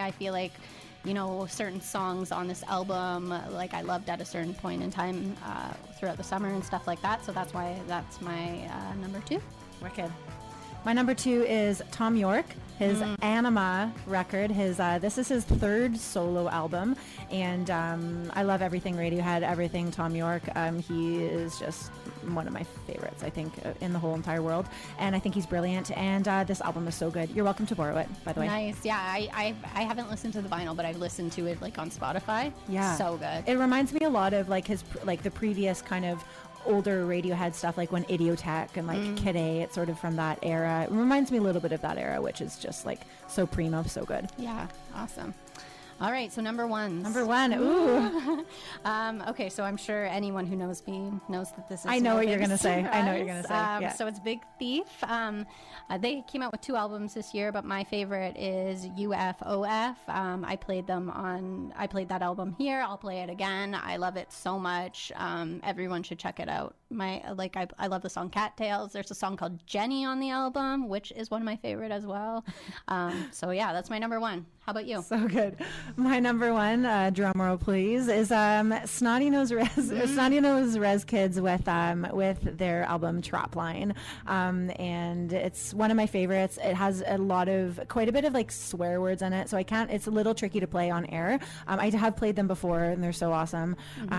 I feel like, you know, certain songs on this album, like I loved at a certain point in time throughout the summer and stuff like that. So that's why that's my number 2. Wicked. My number 2 is Tom York. His Anima record. This is his 3rd solo album, and I love everything Radiohead, everything Tom York. He is just one of my favorites, I think, in the whole entire world, and I think he's brilliant. And this album is so good. You're welcome to borrow it, by the way. Nice. Yeah, I haven't listened to the vinyl, but I've listened to it like on Spotify. Yeah, so good. It reminds me a lot of like the previous kind of older Radiohead stuff, like when Idiotech and like Kid A. It's sort of from that era. It reminds me a little bit of that era, which is just like so primo, so good. Yeah, awesome. All right, so number 1. Number 1. Ooh. Okay, so I'm sure anyone who knows me knows that this is. I know what you're gonna say. Surprise. I know what you're gonna say. Yeah. So it's Big Thief. They came out with 2 albums this year, but my favorite is UFOF. I played that album here. I'll play it again. I love it so much. Everyone should check it out. I love the song Cattails. There's a song called Jenny on the album, which is one of my favorite as well. So yeah, that's my number 1. How about you? So good. My number 1, drum roll please, is Snotty Nose Rez Kids with their album Trapline, and it's one of my favorites. It has quite a bit of like swear words in it, so it's a little tricky to play on air. I have played them before, and they're so awesome.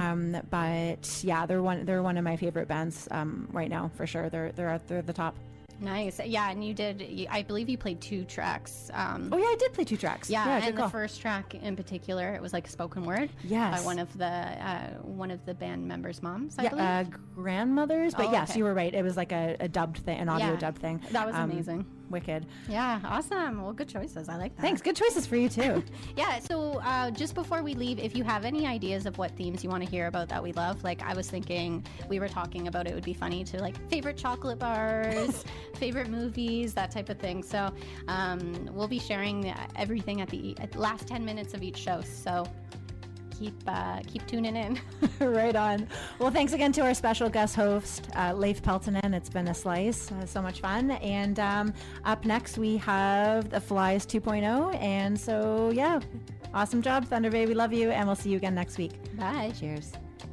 But yeah, they're one of my favorite bands right now for sure. They're the top. Nice. Yeah, and I believe you played 2 tracks. Oh yeah, I did play 2 tracks. Yeah, and the first track in particular, it was like a spoken word. Yes. By one of the band members' moms, I believe. Grandmothers. But yes, okay. You were right. It was like a dubbed thing, an audio dubbed thing. That was amazing. Wicked. Yeah, awesome. Well, good choices. I like that. Thanks. Good choices for you too. Yeah, so just before we leave, if you have any ideas of what themes you want to hear about that we love, like I was thinking, we were talking about it would be funny to like favorite chocolate bars, favorite movies, that type of thing. So we'll be sharing everything at the last 10 minutes of each show. So keep tuning in. Right on. Well, thanks again to our special guest host, Leif Peltonen. It's been a slice. So much fun. And up next, we have The Flies 2.0. And so, yeah, awesome job, Thunder Bay. We love you, and we'll see you again next week. Bye. Cheers.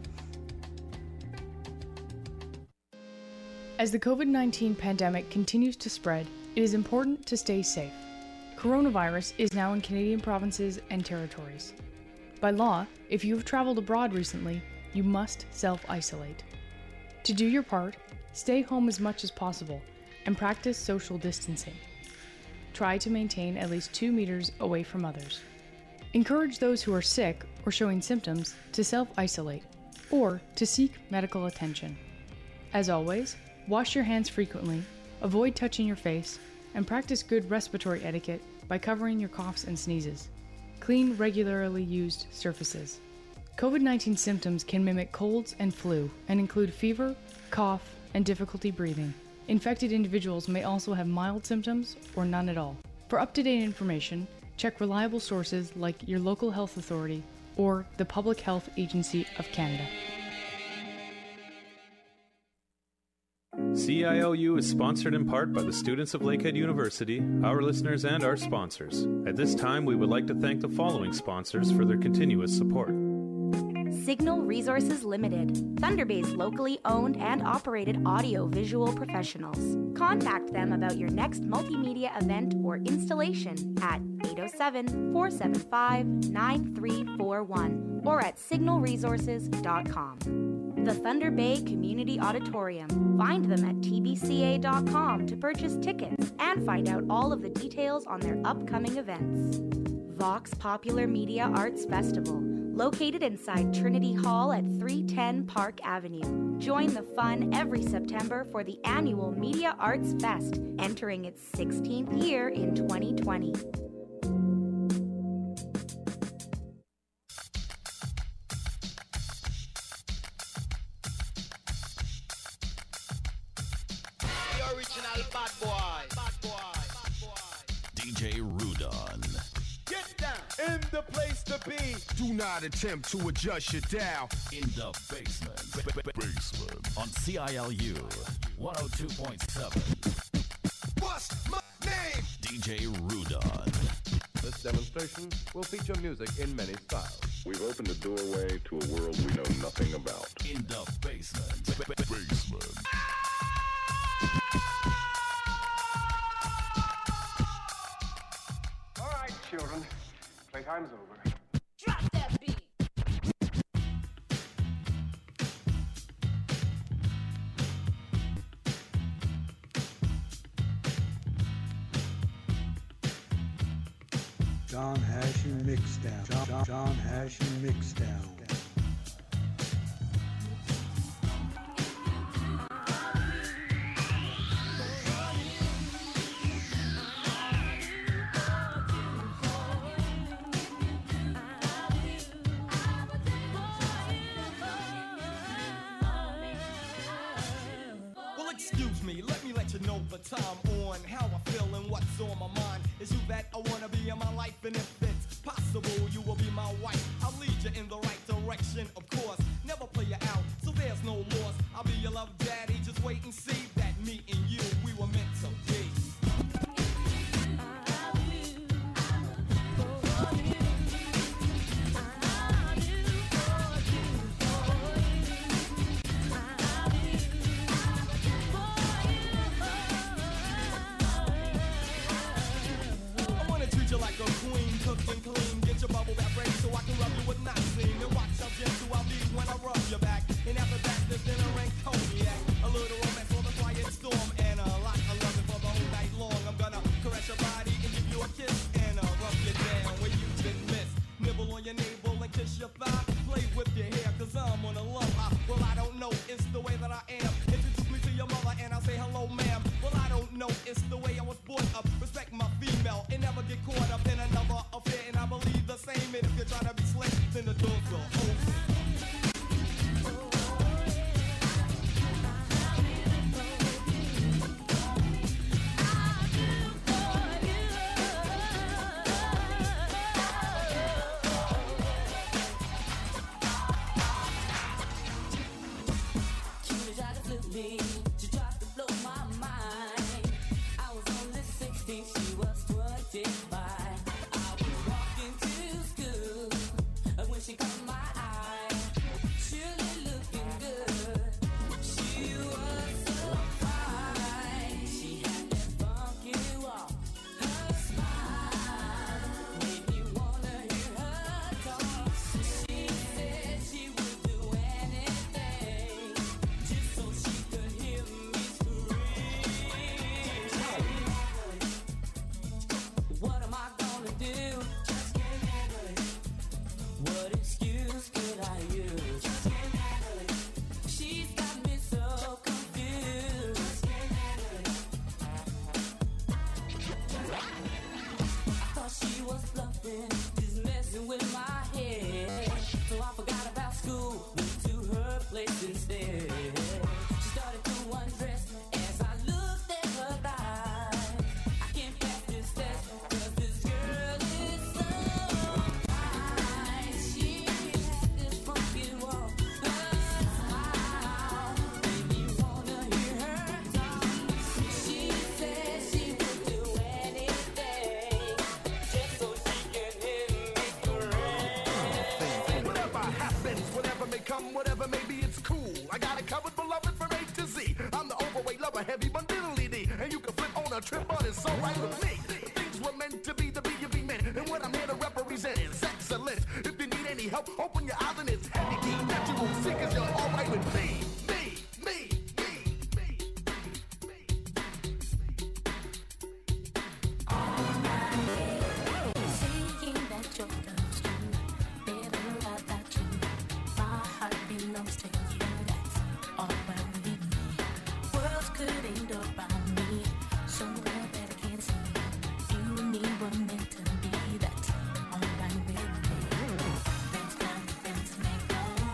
As the COVID-19 pandemic continues to spread, it is important to stay safe. Coronavirus is now in Canadian provinces and territories. By law, if you have traveled abroad recently, you must self-isolate. To do your part, stay home as much as possible and practice social distancing. Try to maintain at least 2 meters away from others. Encourage those who are sick or showing symptoms to self-isolate or to seek medical attention. As always, wash your hands frequently, avoid touching your face, and practice good respiratory etiquette by covering your coughs and sneezes. Clean regularly used surfaces. COVID-19 symptoms can mimic colds and flu and include fever, cough, and difficulty breathing. Infected individuals may also have mild symptoms or none at all. For up-to-date information, check reliable sources like your local health authority or the Public Health Agency of Canada. CILU is sponsored in part by the students of Lakehead University, our listeners, and our sponsors. At this time, we would like to thank the following sponsors for their continuous support. Signal Resources Limited, Thunder Bay's locally owned and operated audio-visual professionals. Contact them about your next multimedia event or installation at 807-475-9341 or at signalresources.com. The Thunder Bay Community Auditorium. Find them at tbca.com to purchase tickets and find out all of the details on their upcoming events. Vox Popular Media Arts Festival, located inside Trinity Hall at 310 Park Avenue. Join the fun every September for the annual Media Arts Fest, entering its 16th year in 2020. DJ Rudon. Get down in the place to be. Do not attempt to adjust your dial. In the basement. Basement. On CILU 102.7. What's my name? DJ Rudon. Let's demonstration will feature music in many styles. We've opened a doorway to a world we know nothing about. In the basement. Basement. All right, children. Playtime's over. Drop that beat. John Hashing Mixdown. John Hashing Mixdown. Well, excuse me, let me let you know the time on how I feel and what's on my mind. Is you that I wanna be in my life, and if it's possible, you will be my wife. I'll lead you in the right direction, of course. Never play you out, so there's no loss. I'll be your love daddy, just wait and see that me and you, we were meant to be. Treat you like a queen, cook and clean. Get your bubble bath ready so I can rub you with Maxine. And watch how gentle I'll be when I rub your back. And after that, there's dinner and cognac. A little romance for the quiet storm. And a lot of loving for the whole night long. I'm gonna caress your body and give you a kiss. And rub you down where you've been missed. Nibble on your navel and kiss your thigh. Play with your hair, cause I'm on a love high. Well, I don't know, it's the way that I am. Introduce me to your mother and I'll say hello, ma'am. Well, I don't know, it's the way I was brought up. Respect my female and never get caught up in another affair. And I believe the same. And if you're trying to be slick, then the doors will open. She tried to blow my mind. I was only 16, she was 25. I was walking to school when she caught my eye. Surely looking good. She was so fine. She had that funky walk. Her smile made me wanna hear her talk. She said she would do anything just so she could hear me scream. What am I gonna do? Just can't handle it. What excuse could I use? Just can't handle it. She's got me so confused. Just can't handle it. I thought she was bluffing, just messing with my head. So I forgot about school, went to her place instead. She started to undress as I looked at her thighs. I can't pass this test, cause this girl is so fine. She had this funky walk, her smile made me wanna hear her talk. She said she would do anything just so she can hear me scream. Whatever happens, whatever may come, whatever may be, it's cool. I got it covered, beloved, from A to Z. I'm the overweight lover, heavy but diddly D. And you can flip on a trip, but it's alright with me. Things were meant to be, the B&B men. And what I'm here to represent is excellence. If you need any help, open your eyes and it's heavy key. Natural seekers, you're alright with me. Saying that your love's true, better know that you. My heart belongs to you. That's all right with me. Worlds could end around me, so that I can't see. You and me were meant to be. That's all right with me. Friends make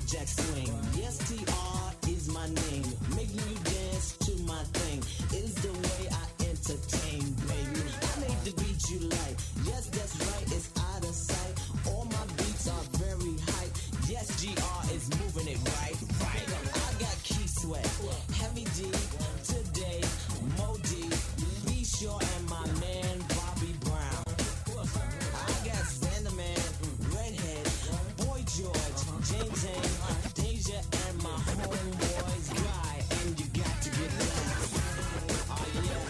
jack swing. Yes, TR is my name. Making you dance to my thing is the way I entertain, baby. I made the beat you like. Yes, that's right, it's out of sight. All my beats are very hype. Yes, GR is moving it right. I got Key Sweat, Heavy D, Today, Modi, Be Sure, and my man Bobby Brown. I got Xanderman, Redhead, Boy George, James Zane, Deja, and my homeboys Guy. And you got to get down. Oh yeah.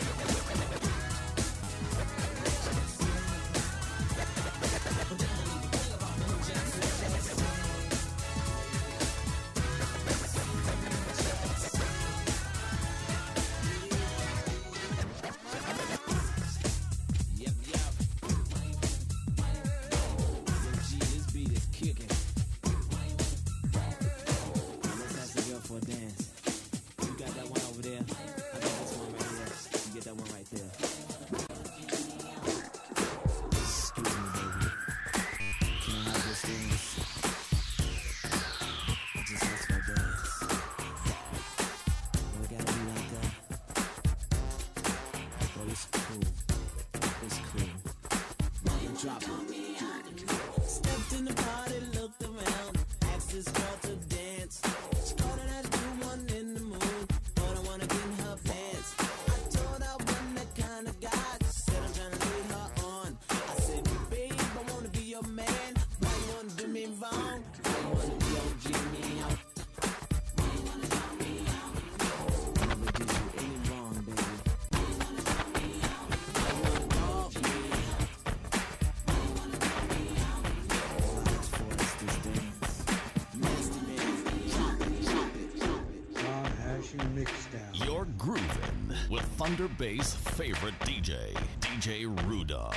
For a dance. You got that one over there. I got this one right here. You get that one right there. Excuse me, baby. Can I have this dance? I just asked for a dance. We gotta be like that. Well, it's cool. It's cool. Man, drop it. Stepped in the party, looked around, asked this girl to dance. You're grooving with Thunder Bay's favorite DJ, DJ Rudon.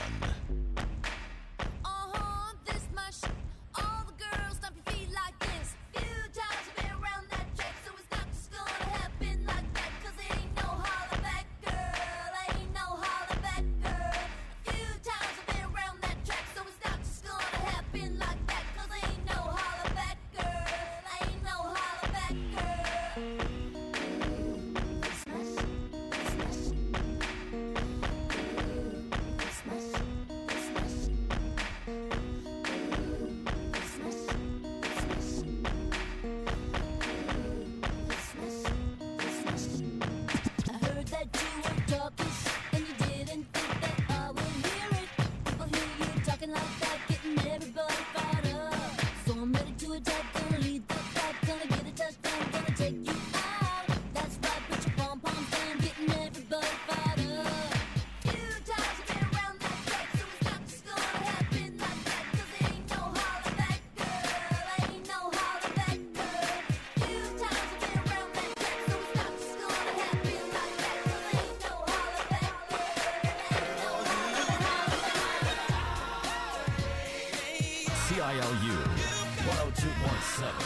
This my shit. All the girls stomp your feet like this. Few times I've been around that track, so it's not just gonna happen like that. 'Cause it ain't no holler back, girl. Ain't no holler back, girl. Few times I've been around that track, so it's not just gonna happen like that. 'Cause ain't no holler back, girl. Ain't no holler back, girl. CILU 102.7.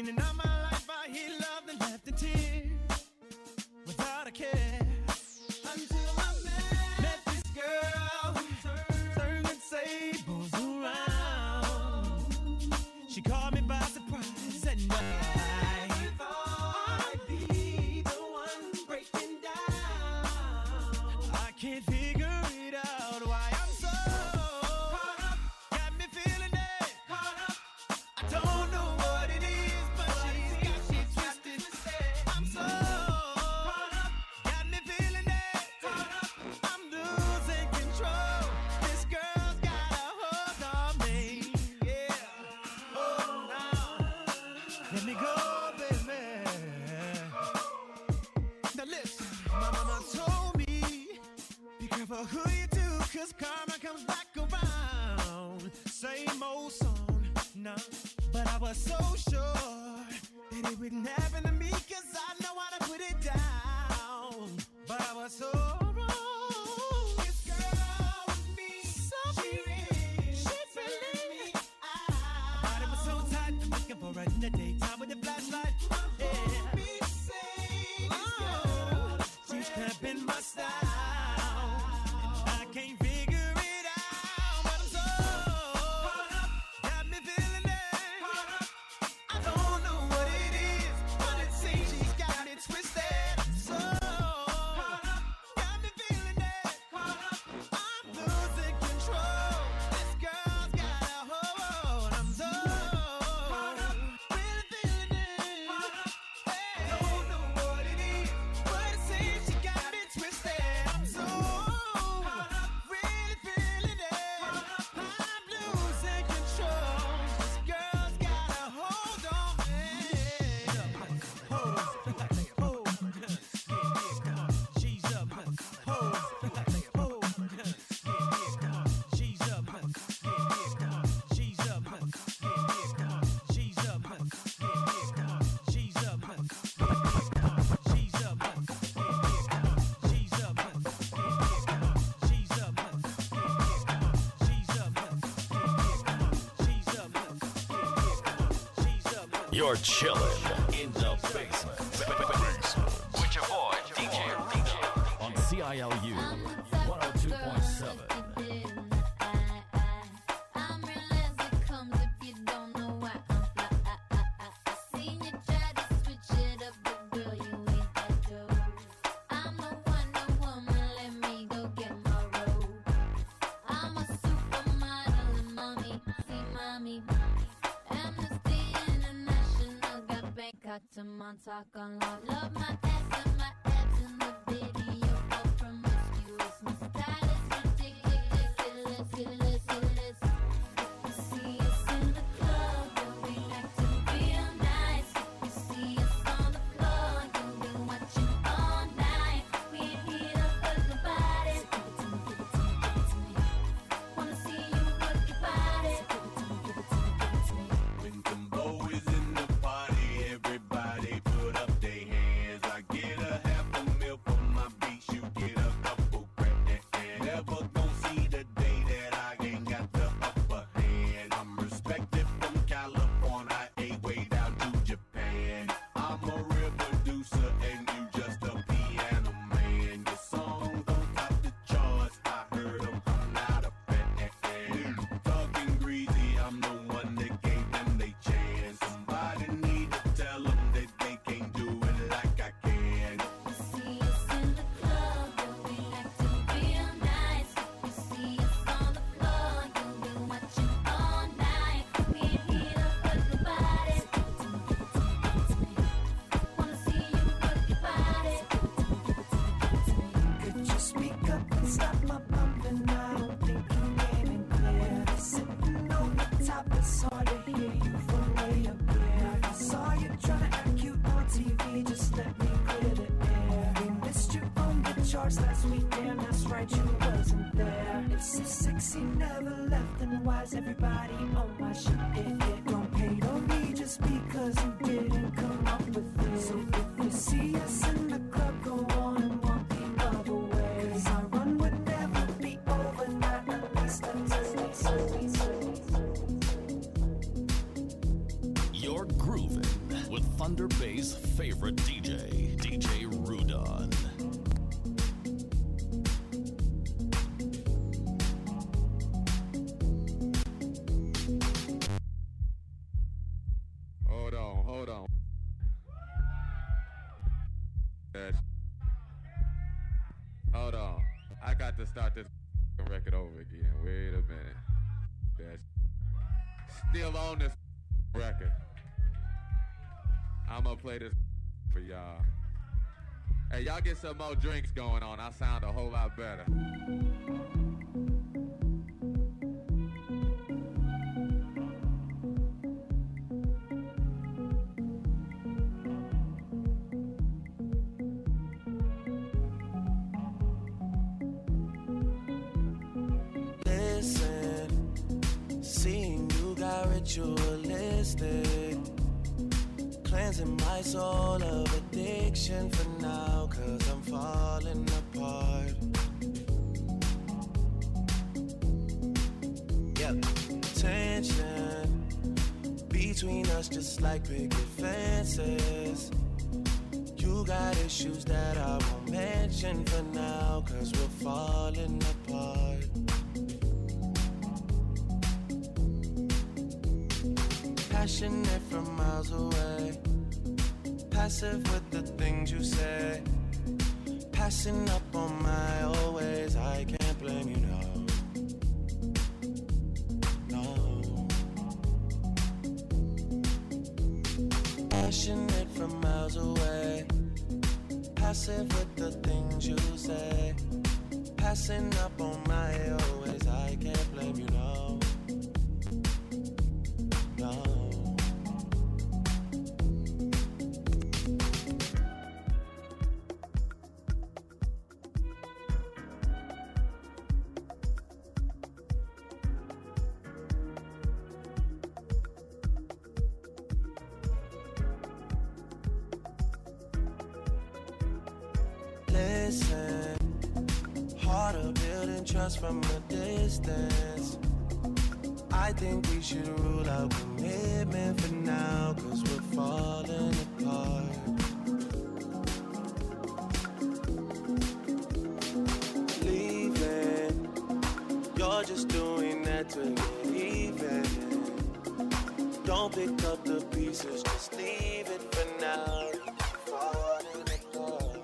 In and out my life, I hear love and left in tears without a care. Until I met this girl who turned the tables around. She caught me by surprise at night. I'd be the one breaking down. I can't figure it out why I'm so caught up. Got me feeling it. Caught up. I don't know what it is, but she's got me twisted. I'm so caught up. Got me feeling it. Caught up. I'm losing control. This girl's got a hold on me. Yeah. Oh, now let me go, baby. Now listen, my mama told me, be careful who you do, 'cause karma comes back around. Same old song, no, but I was so sure that it wouldn't happen to me, 'cause I know how to put it down. But I was so wrong. This girl with me, so she really me. Body was so tight, I'm looking for her in the daytime with the flashlight. Yeah. She's cramping my style. I can't figure it out, but I'm so caught up. Got me feeling it. Caught up. I don't know what it is, but it seems she's got me twisted. So caught up. Got me feeling it. Caught up. I'm losing control. This girl's got a hold. I'm so caught up. Really feeling it. Caught up. Hey, I don't know what it is, but it seems she got me twisted. I'm so caught up. Really feeling it. Caught up. I'm losing control. This girl's got a hold on me. She's up. She's up. She's up. She's up. She's up. She's up. She's up. She's up. You're chilling in the basement. With your boy, DJ on CILU 102.7. I'm real as it comes if you don't know why I'm fly. I seen you try to switch it up, but girl, you ain't that dope. I'm the Wonder Woman, let me go get my robe. I'm a supermodel and mommy, see mommy. Amnesty International got Bangkok to Montauk on law. Love my ass and my abs in the video, all promiscuous. My style is ridiculous. If you see us in the club, you'll be acting real nice. If you see us on the floor, you'll be watching all night. We ain't here to hurt nobody. So give it to me, give it to me, give it to me. Wanna see you work your body. So give it to me, give it to me, give it to me. When Kumbo is in the party, everybody put up their hands. I get a half a meal for my beats, you get a couple grand. Never gon' see the day that I ain't got the upper hand. I'm respected from California, way down to Japan. I'm a real producer and you just a piano man. Your songs don't top the charts, I heard them, I'm not a fan. Talking greasy, I'm the one that gave them they chance. Somebody need to tell them that they can't do it like I can. See us in the club, you'll be acting real nice. If you see us on the floor, you'll be watching all night. We ain't here to hurt nobody. So give it to me, give it to me, give it to me. Wanna see you work your body. So give it to me, give it to me, give it to me. Could you speak up and stop my bumping? I don't think you're getting clear. Sitting on the top, it's hard to hear you from way up there. I saw you trying to act cute on TV, just let me clear the air. We missed you on the charts last weekend, that's right, you wasn't there. If so sexy never left, then why's everybody on my shit? Don't hate on me just because you didn't come up with it. So if you see us in the club, go on and walk the other way. 'Cause our run would never be over, not at least until we You're grooving with Thunder Bay's favorite DJ, DJ Rudon. Hold on. Hold on. I got to start this record over again. Wait a minute. That's still on this record. I'm gonna play this for y'all. Hey, y'all get some more drinks going on. I sound a whole lot better. Ritualistic, cleansing my soul of addiction for now, 'cause I'm falling apart. Yep, tension between us just like picket fences. You got issues that I won't mention for now, 'cause we're falling apart. Passionate from miles away, passive with the things you say, passing up on my old ways. I can't blame you, no. Passionate from miles away, passive with the things you say, passing up on my old ways. I can't blame you, no. Listen, harder building trust from a distance. I think we should rule out commitment for now, 'cause we're falling apart. Leaving, you're just doing that to get even. Don't pick up the pieces, just leave it for now. Falling apart.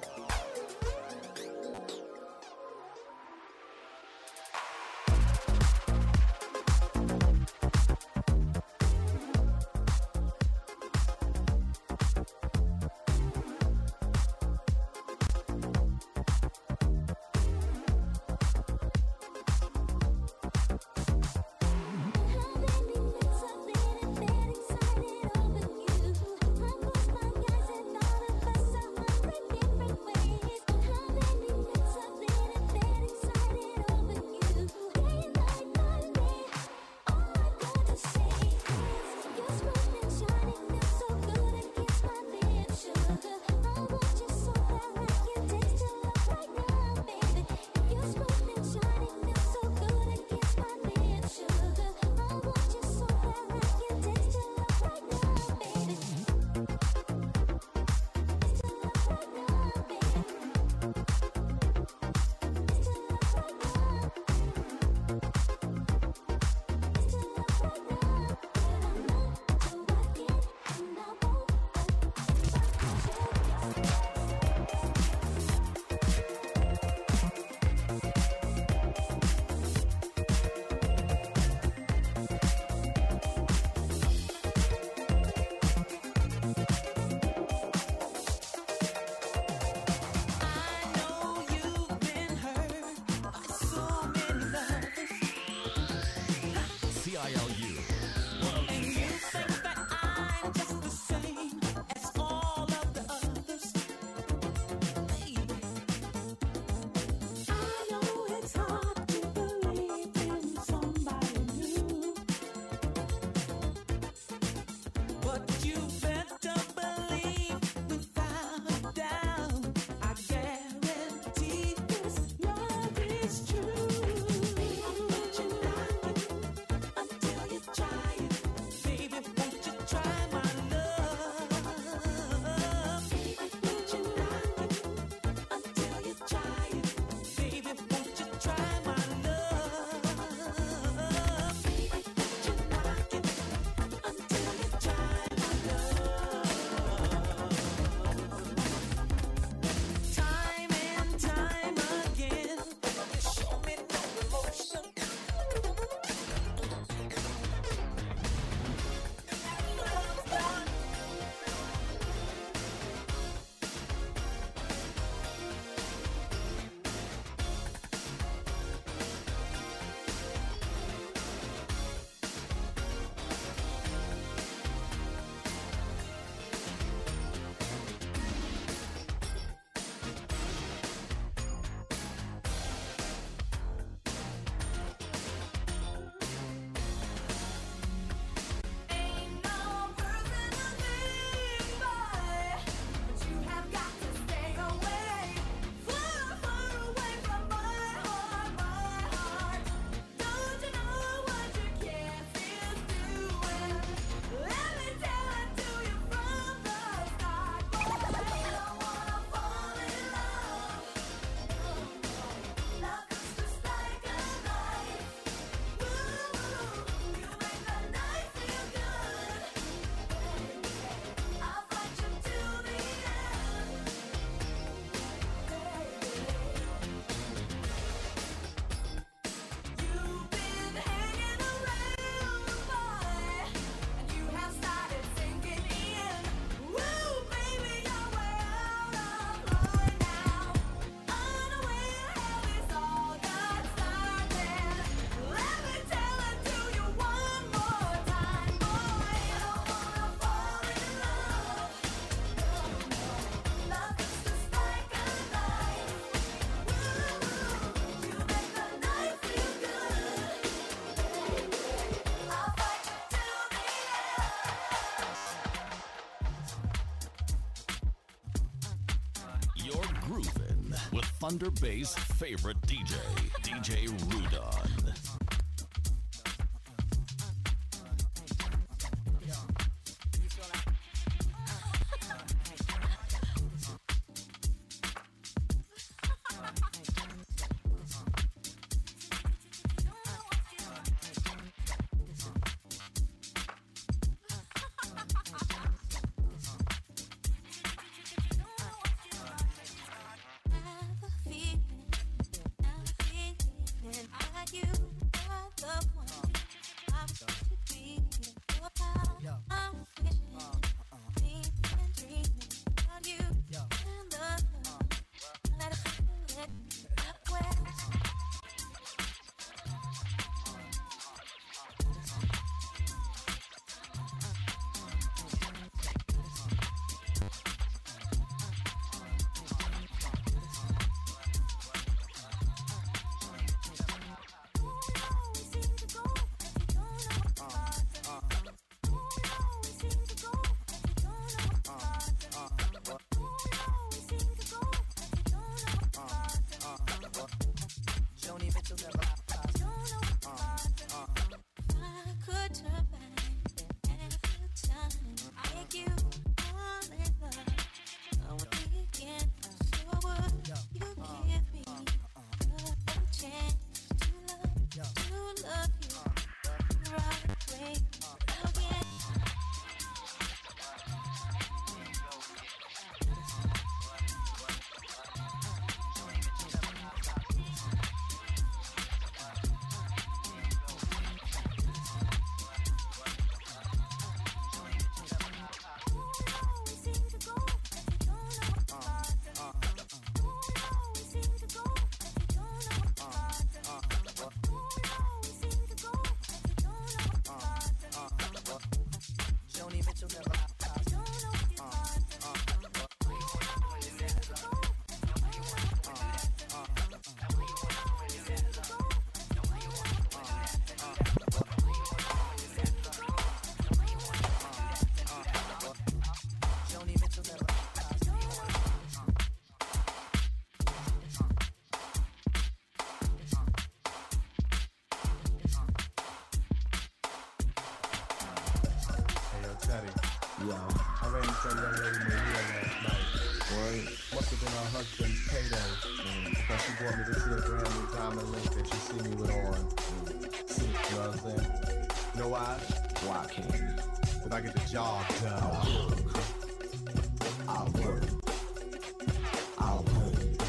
Try it, baby, won't you try my You're groovin' with Thunder Bay's favorite DJ, DJ Rudon. Yo, I ran into a young lady named Mia last night. Boy, must have been her husband's payday. Because she bought me this here brand new diamond link that you see me with on. See, you know what I'm saying? You know why? Why can't you? Because I get the job done. I'll work. I'll work.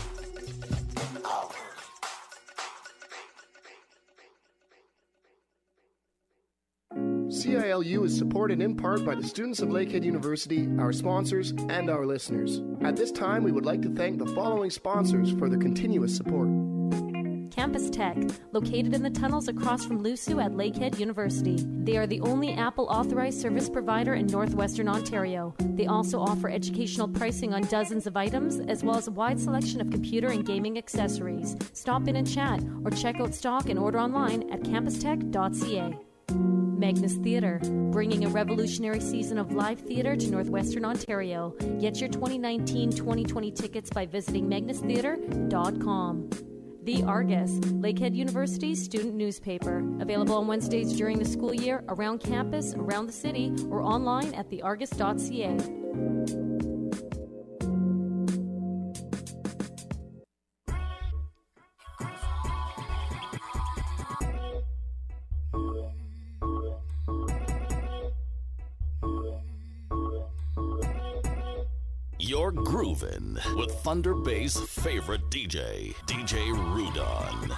CILU is supported in part by the students of Lakehead University, our sponsors, and our listeners. At this time, we would like to thank the following sponsors for their continuous support. Campus Tech, located in the tunnels across from LUSU at Lakehead University. They are the only Apple-authorized service provider in northwestern Ontario. They also offer educational pricing on dozens of items, as well as a wide selection of computer and gaming accessories. Stop in and chat, or check out stock and order online at campustech.ca. Magnus Theatre, bringing a revolutionary season of live theatre to northwestern Ontario. Get your 2019-2020 tickets by visiting magnustheatre.com. The Argus, Lakehead University's student newspaper. Available on Wednesdays during the school year, around campus, around the city, or online at theargus.ca. You're groovin' with Thunder Bay's favorite DJ, DJ Rudon.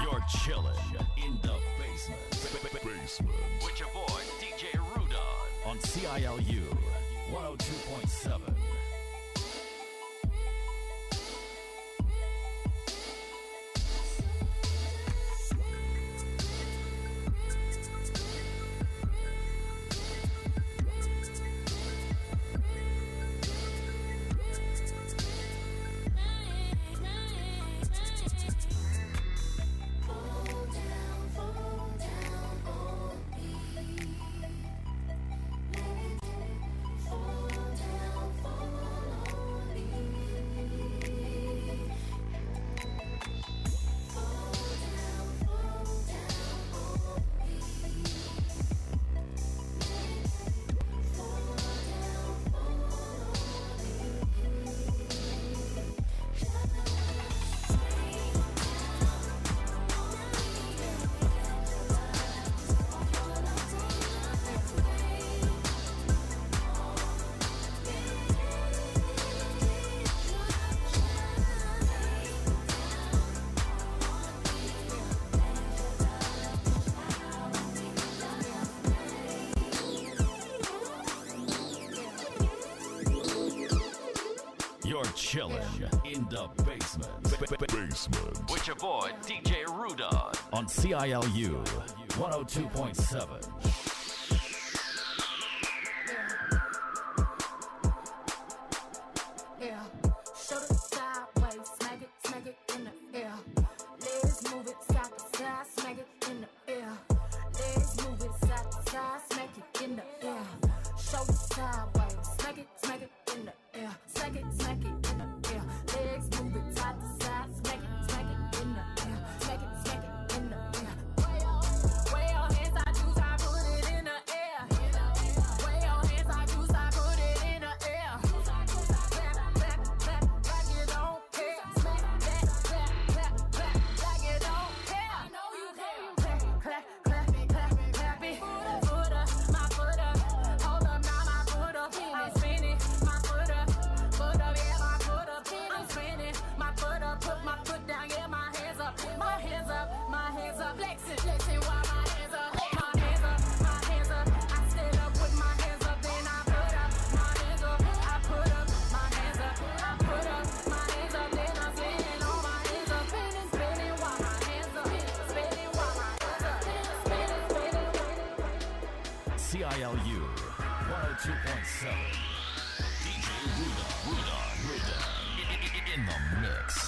You're chillin' in the basement. With your boy, DJ Rudon. On CILU 102.7. You're chillin' in the basement. With your boy, DJ Rudon. On CILU 102.7. Yeah, shoulder sideways, smack it in the air. Legs move it side to side, smack it in the air. Legs move it side to side, smack it in the air. Shoulder sideways, smack it in the air. Smack it in the air. Legs move it side to side, smack it in the air. Smack it in the air. Way your hands, I choose, I put it in the air. Way your hands, I choose, I put it in the air. Like you don't care. Smack that, like you don't care. I know you care. Clap it. Foot up, my foot up. Hold up, now my foot up. I'm spinning, my foot up, yeah, my foot up. I'm spinning, my foot up. Put my foot down, yeah, my hands up. My hands up. Flexing while my hands up. My hands up. I stand up with my hands up, then I put up my hands up. I put up my hands up. I put up my hands up, then I'm spinning on my hands up. Spinning while my hands up. Spinning while my hands up. Spinning. CILU 102.7. DJ Rudon. In the mix.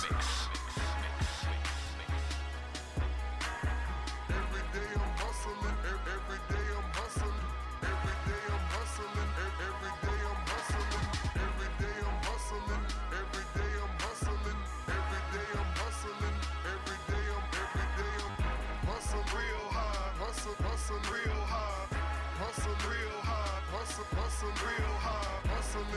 Every day I'm hustling, every day I'm hustling, every day I'm hustling, every day I'm hustling, every day I'm hustling, every day I'm hustling, every day I'm hustling, every day I'm hustling real hard, hustle real hard, hustle real hard, hustle real hard, hustling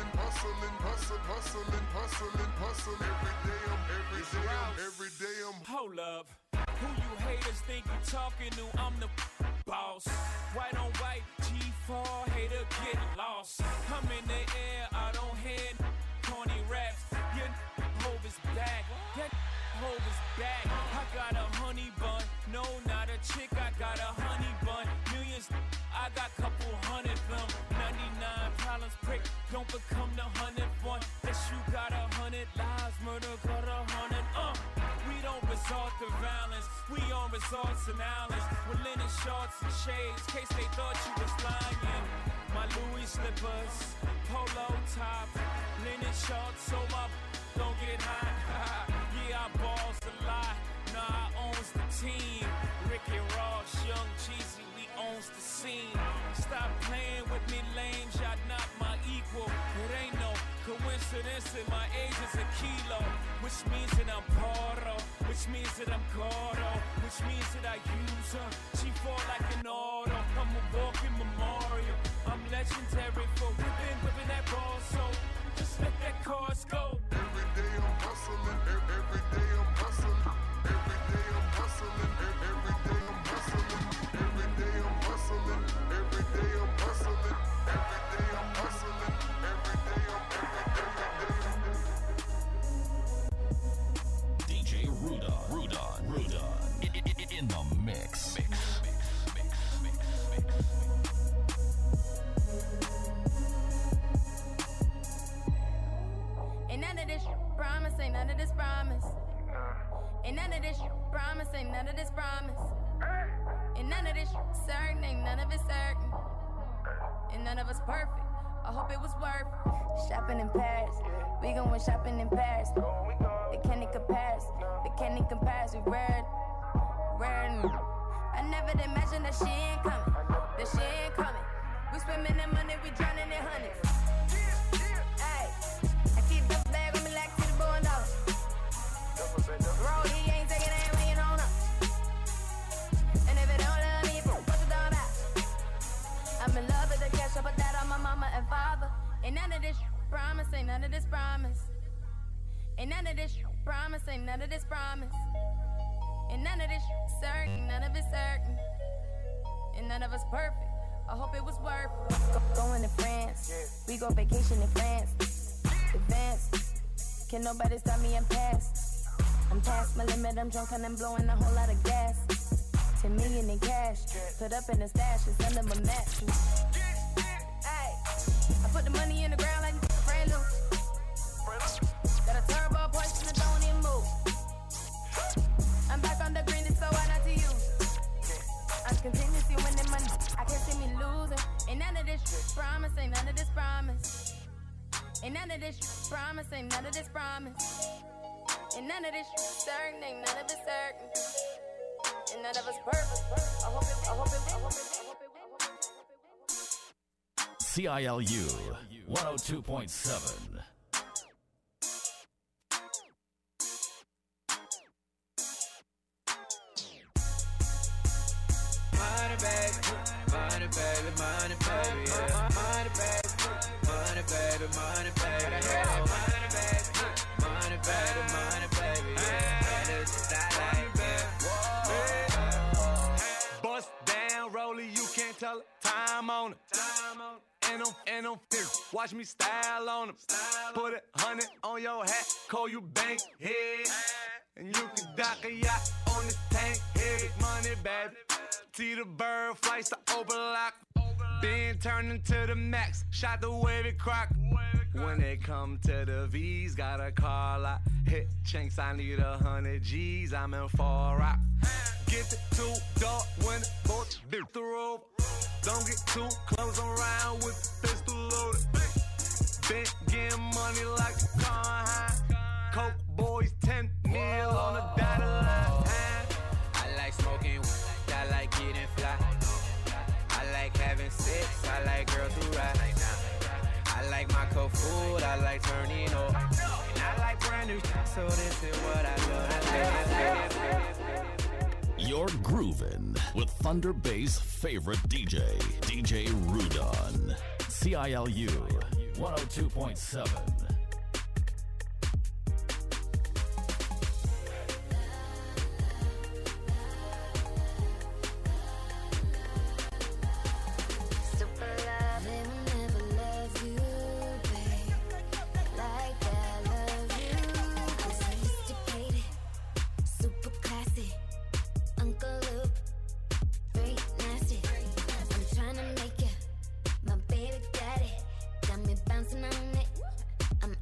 every day I'm hold up. Who you haters think you talking to? I'm the boss. White on white, G4, hater get lost. I'm in the air, I don't hear corny raps. Your hope is back, your hope is back. I got a honey bun, no, not a chick, I got a honey bun. Millions, I got couple hundred them. 99 problems, prick, don't become the 100th one. Yes, you got 100 lives, murder got 100. We don't resort to violence, we on resorts and islands with linen shorts and shades, case they thought you was lying. My Louis slippers, polo top, linen shorts, so my don't get hot. Yeah, I balls a lot, nah, I owns the team. Ricky Ross, Young Jeezy, we owns the scene. Stop playing with me, lame, y'all not my equal. It ain't no coincidence that my age is a kilo, which means that I'm Poro, which means that I'm Gordo, which means that I use her. She fall like an auto, I'm a walking memorial. I'm legendary for whipping that ball, so just let that cars go. every day I'm hustling, every day I'm hustling, every day I'm hustling, every day I'm hustling, every day I'm hustling, every day I'm hustling, every day I'm hustling, every day I'm DJ Rudon. promise, ain't none of this promise. And none of this certain, ain't none of it certain. And none of us perfect. I hope it was worth it. Shopping in Paris, we going shopping in Paris. They can't compare, they can't compare. We rare. I never imagined that she ain't coming. We swimming in money, we drowning in hundreds. Hey, I keep the bag on me like to the $1 billion. Roll, he ain't taking that when you don't know. And if it don't love me, what's it all about? I'm in love with the cash, I put that on my mama and father. Ain't none of this promise, ain't none of this promise. Ain't none of this promise, ain't none of this promise. And none of this certain, none of it certain. And none of us perfect. I hope it was worth it. Going to France, we go vacation in France. Advance, can nobody stop me? I'm past my limit, I'm drunk and I'm blowing a whole lot of gas. 10 million in cash, put up in the stash, it's under my mattress. Ay, I put the money in the ground like a brand new. Got a turbo Porsche and I don't even move. I'm back on the green, it's so hard not to use. I'm continuously winning money, I can't see me losing. Ain't none of this promise, ain't none of this promise. Ain't none of this promise, ain't none of this promise. Ain't none of this certain, ain't none of it certain. And none of us perfect. I hope it. CILU 102.7. Money, baby, money, baby, yeah. Money, baby, money, baby, money, baby, yeah. Money, baby, money, baby, money, baby, yeah. And it's that like that. Bust down, Rollie, you can't tell it. Time on it. And I'm fierce. Watch me style on them. Put 100 on your hat, call you bank head. And you can dock a yacht on this tank head. Money, baby. See the bird flights to overlock. Been turning to the max. Shot the wavy crock. When it come to the V's, got a car lot. Hit chinks, I need 100 G's. I'm in far rock. Get it too dark when the boat dip the rope. Don't get too close around with the pistol loaded. Been getting money like a car high. Coke boys 10 mil on the dotted line. I like smoking, I like getting fly. I like having sex, I like girls who ride. I like my cold food, I like turning up. And I like brand new, so this is what I love. You're groovin' with Thunder Bay's favorite DJ, DJ Rudon. CILU 102.7. I'm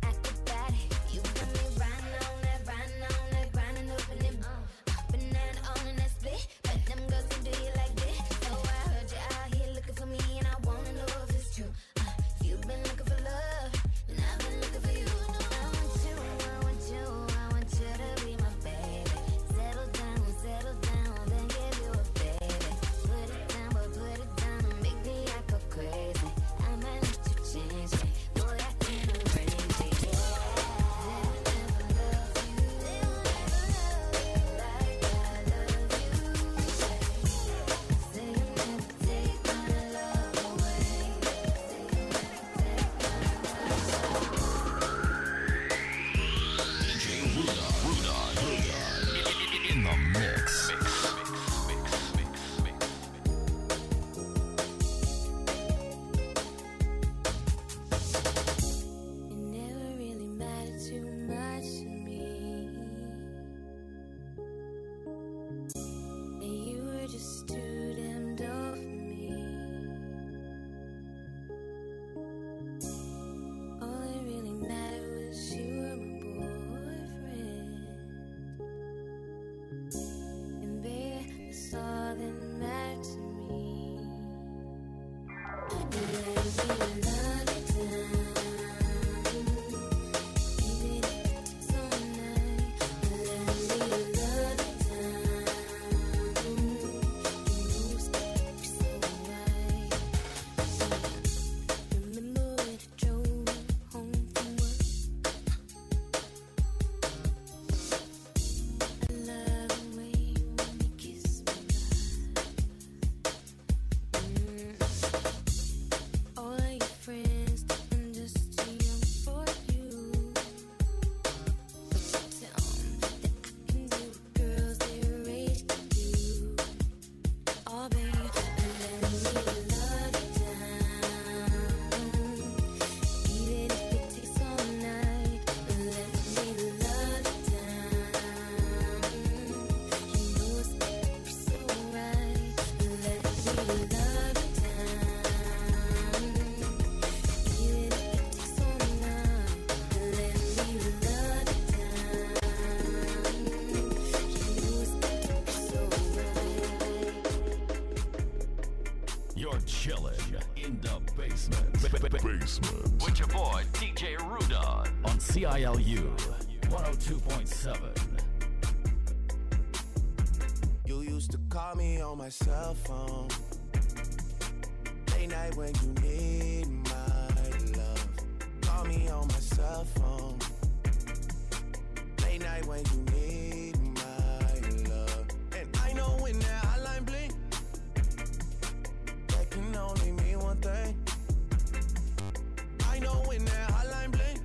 You're chilling in the basement. Basement. With your boy, DJ Rudon. On CILU 102.7. You used to call me on my cell phone. Late night when you need my love. Call me on my cell phone. Late night when you need my love. And I know when that hotline blink, that can only mean one thing. I know when that hotline blink,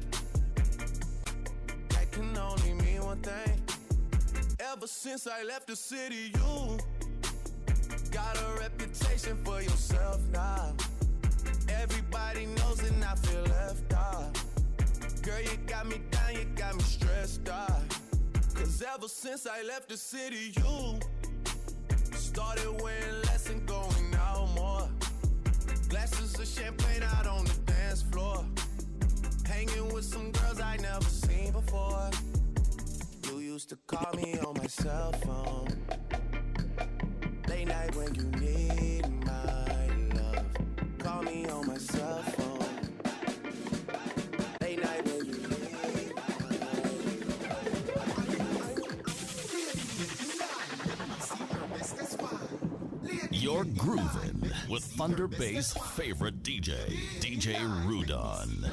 that can only mean one thing. Ever since I left the city, you got a reputation for yourself now. Everybody knows and I feel left out. Girl, you got me down, you got me stressed out. Cause ever since I left the city, you started wearing less and going out more. Glasses of champagne out on the dance floor. Hanging with some girls I never seen before. You used to call me on my cell phone. Late night when you need my love. Call me on my cell phone. Late night when you need You're grooving with Thunder Bass favorite DJ, DJ Rudon.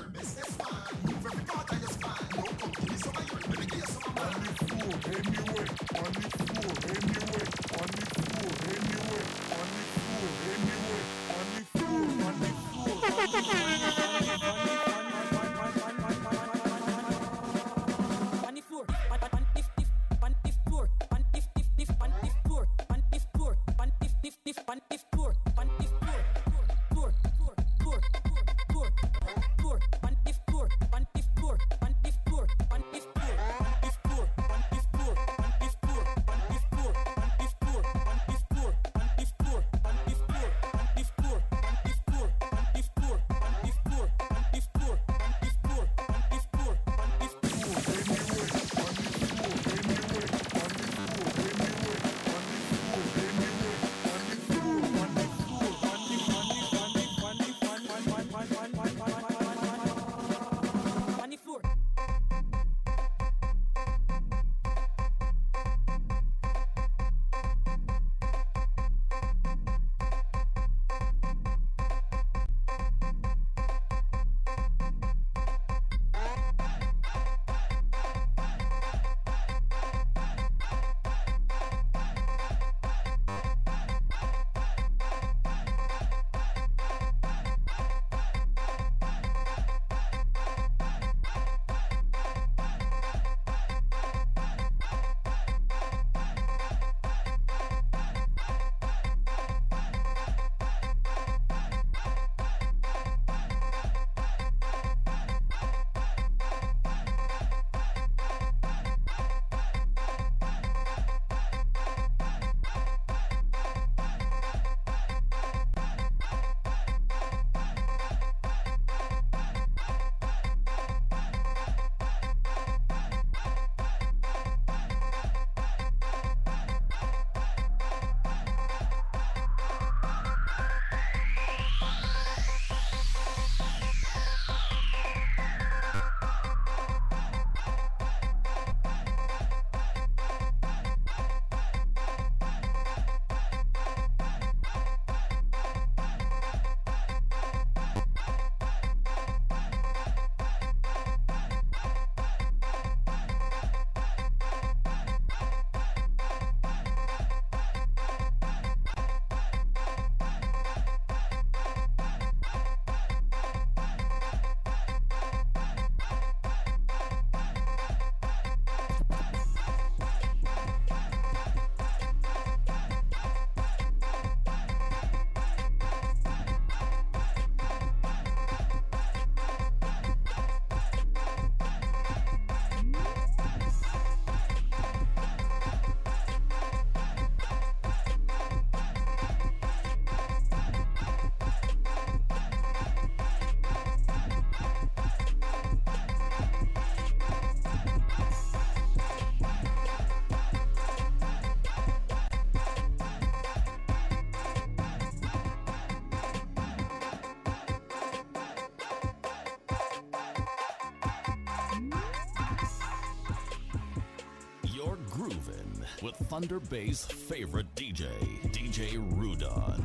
with Thunder Bay's favorite DJ, DJ Rudon.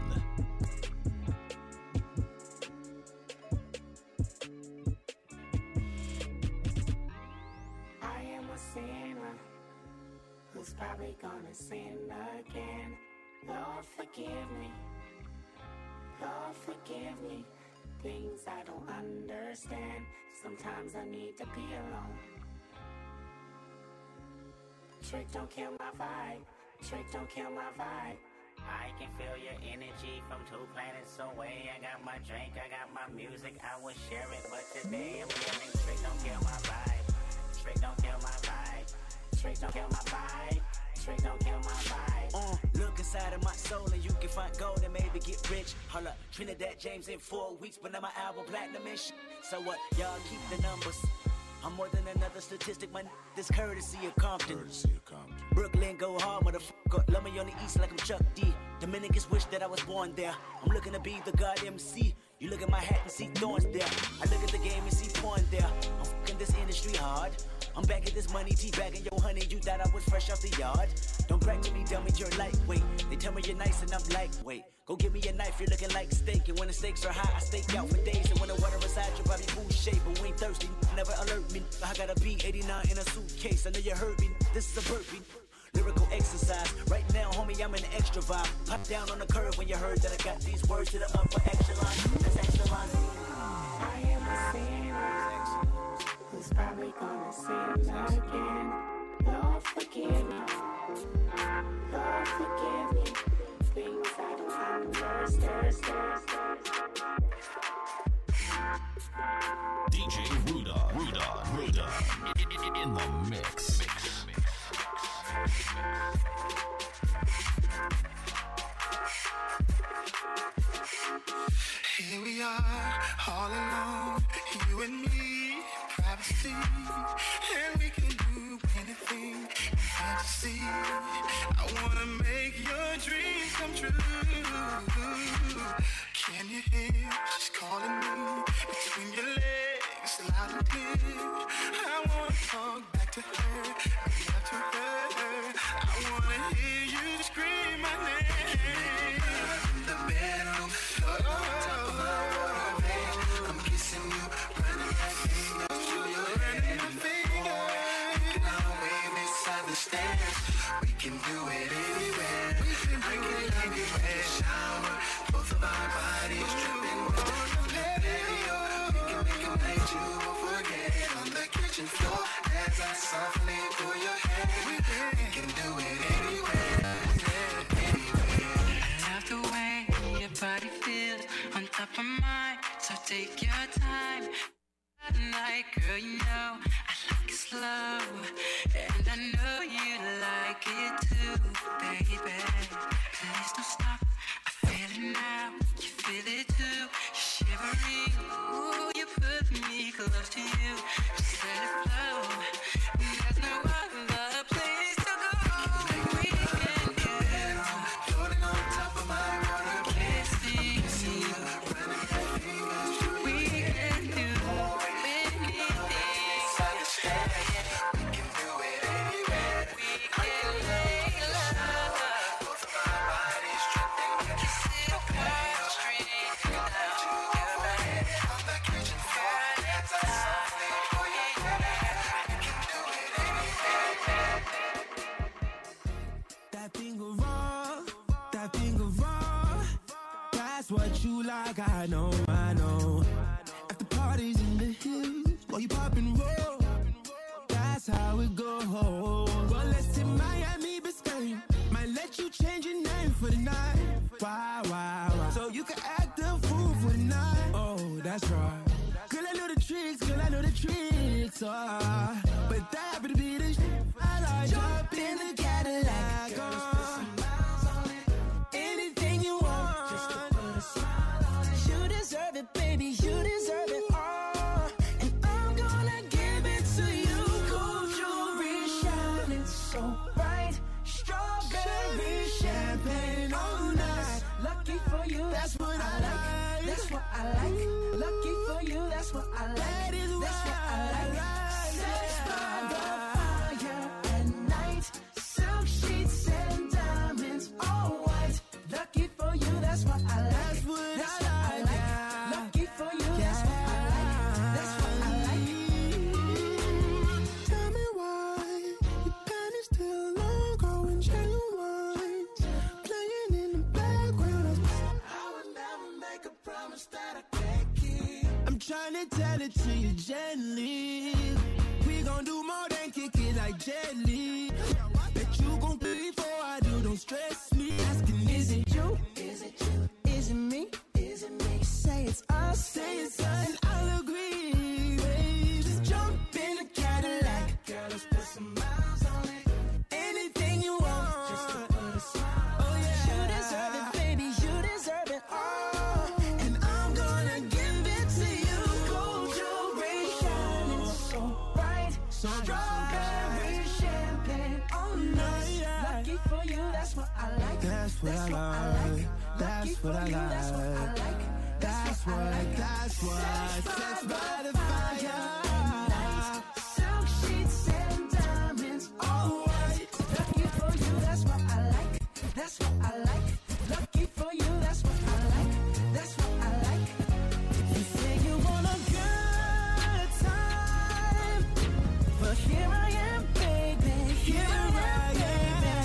I am a sinner who's probably gonna sin again. Lord, forgive me. Lord, forgive me. Things I don't understand. Sometimes I need to be alone. Trick don't kill my vibe. Trick don't kill my vibe. I can feel your energy from 2 planets away. I got my drink, I got my music, I would share it, but today I'm feeling trick don't kill my vibe. Trick don't kill my vibe. Trick don't kill my vibe. Trick don't kill my vibe. Look inside of my soul and you can find gold and maybe get rich. Hold up, Trinidad James in 4 weeks, but now my album platinum and shit. So what? Y'all keep the numbers. I'm more than another statistic, man. This courtesy of Compton. Brooklyn go hard, motherfucker. Love me on the east like I'm Chuck D. Dominicans wish that I was born there. I'm looking to be the God MC. You look at my hat and see thorns there. I look at the game and see porn there. I'm fucking this industry hard. I'm back at this money, teabagging yo honey. You thought I was fresh off the yard. Don't brag to me, dummy, you're lightweight. They tell me you're nice and I'm lightweight. Go give me a knife, you're looking like steak. And when the stakes are high, I stake out for days. And when the water is high, you're probably food shape. But we ain't thirsty, never alert me. I got a B89 in a suitcase. I know you heard me, this is a burpee. Lyrical exercise. Right now, homie, I'm in the extra vibe. Pop down on the curve when you heard that I got these words to the upper echelon. That's excellent. I am a sinner who's probably gonna sin again. Lord, forgive me. Lord, forgive me. Things I don't understand. DJ Rudon, in the mix. Here we are, all alone, you and me, privacy, and we can do anything in fantasy. I wanna make your dreams come true. Can you hear? She's calling me between your legs, loud and clear. I wanna talk back to her, back to her. I wanna hear you scream my name. In the bedroom, floating on top of my water bed. I'm kissing you, running my fingers through your hair. Making our way beside the stairs. We can do it anywhere. I can leave you in the shower. Both of our bodies dripping wet on the patio. We can make a night you won't forget. On the kitchen floor, as I softly pull your hair. We can do it anywhere. The way your body feels on top of mine, so take your time. At night, girl, you know I like it slow, and I know you like it too, baby. Please don't stop, I feel it now, you feel it too. You're shivering, ooh, you put me close to you. Just let it flow. There's no other place to go. We can do it. Floating on top of my water bed. Kissing you, running my fingers through we your hair. can do anything. Beside the stairs. We can do it anywhere. We can make love. Both of our bodies dripping wet. Kiss it across the street. On the kitchen floor, as I softly pull your hair. We can do it anywhere. That finger raw, that finger raw. That's what you like, I know. At the parties in the hills, while you pop and roll, that's how it goes. Well, let's in Miami, Biscayne. Might let you change your name for the night. Wow. So you can act a fool for the night. Oh, that's right. Girl, I know the tricks, but that happen to be the shit I like. Jump in the Cadillac, anything you want, just to put a smile on it. You deserve it, baby, you deserve it all, and I'm gonna give it to you. Gold jewelry shining so bright, strawberry champagne all night. Lucky for you, that's what I like. That's what I like. Lucky for you, that's what I like. That's what I like. Sex by the fire at night, silk sheets tryna tell it to you gently. We gon' do more than kick it like Jet Li. Bet you gon' pay before I do, don't stress me. Asking, is it you? Is it you? Is it me? Is it me? Say it's us, say it's us, and I'll agree, babe. Just jump in the Cadillac. Girl, let's put some miles on it. Anything you want, just to put a smile. Oh yeah, you deserve it, baby, you deserve it. Oh, and I'm gonna give it to you. Gold jewelry shining so bright, strawberry champagne all night. Lucky for you, that's what I like. That's what I like. That's what I like. That's what I like. That's what. Sex by the fire. Silk sheets and diamonds, all white. Lucky for you, that's what I like. That's what I like. Lucky for you, that's what I like. That's what I like. You say you want a good time, but here I am, baby. Here I am, baby.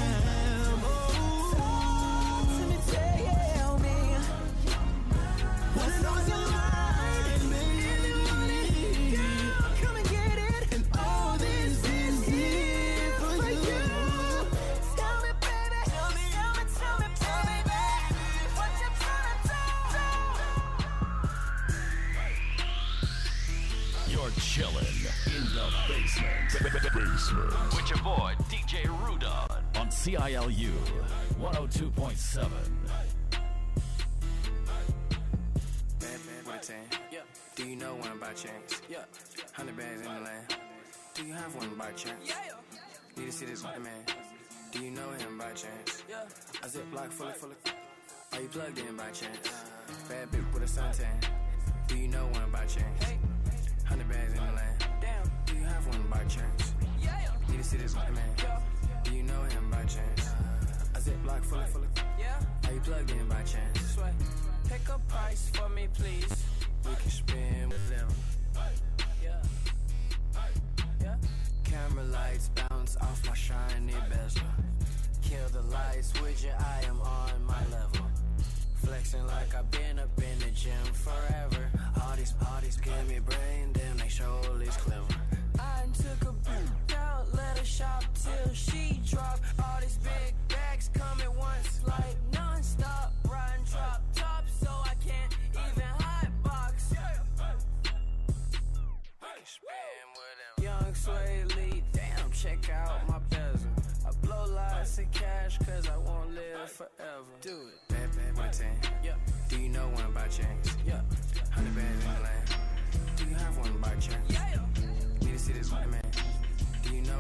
Talk to me, tell me what's on your mind, baby. Girl, come and get it, and all this is here for you. Tell me, baby. Tell me, baby. What you tryna do? You're chilling in the basement. With your boy, DJ Rudon. On CILU 102.7. With a 10. Yeah. Do you know one by chance? Yeah. 100 bags in the land. Do you have one by chance? Yeah. Need to see this man. Do you know him by chance? Yeah. A Ziploc full of. Are you plugged in by chance? Bad bitch with a suntan. Do you know one by chance? 100 bags in the land. Damn. Do you have one by chance? Yeah. Need to see this man. Do you know him by chance? A Ziploc full of. Yeah. Are you plugged in by chance? Sweat. Pick a price for me, please. We can spin with them. Yeah. Yeah. Camera lights bounce off my shiny bezel. Kill the lights with you, I am on my level. Flexing like I've been up in the gym forever. All these parties give me brain, damn, they surely's clever. I took a boot out, let her shop till she drop. All these big bags come at once like non-stop. Riding drop top so I can't even hot box. Young Sway Lee, damn, check out my bezel. I blow lots of cash cause I won't live forever. Do it. Bad with a 10. Yeah. Do you know one by chance? Yeah. 100 bags in the land. Do you have one by chance? Yeah. Need to see this man. Do you know